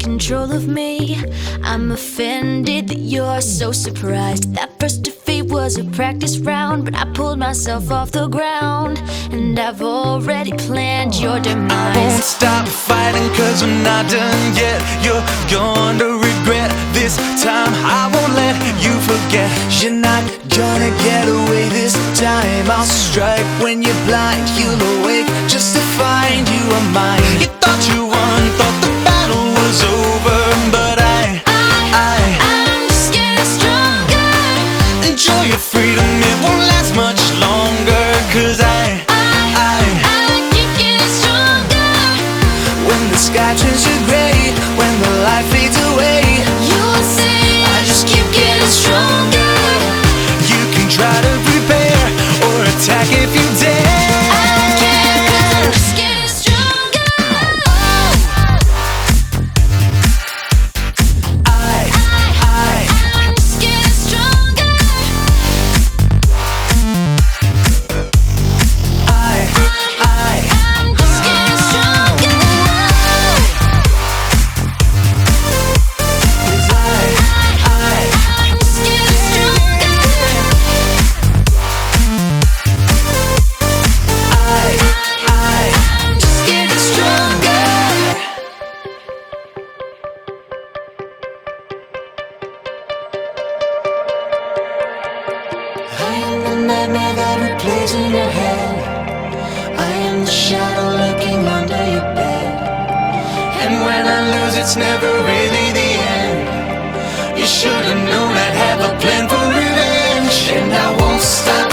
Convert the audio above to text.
control of me. I'm offended that you're so surprised. That first defeat was a practice round, but I pulled myself off the ground, and I've already planned your demise. I won't stop fighting, cause we're not done yet. You're going to regret this time. I won't let you forget. You're not gonna get away this time. I'll strike when you're blind. You'll awake just to find you are mine. You thought you won, thought the battle was over, but I'm just getting stronger. Enjoy your freedom, it won't last much longer, cause I keep getting stronger. when the sky turns to gray, when the light fades away, You'll see I just keep getting stronger. You can try to prepare or attack if you dare. I'm just getting stronger. I'm just getting stronger. I'm just getting stronger. I'm just getting stronger. I'm just getting stronger. I am the nightmare that replays in your head. I am the shadow lurking under your bed. And when I lose, it's never really the end. You should've known I'd have a plan for revenge, and I won't stop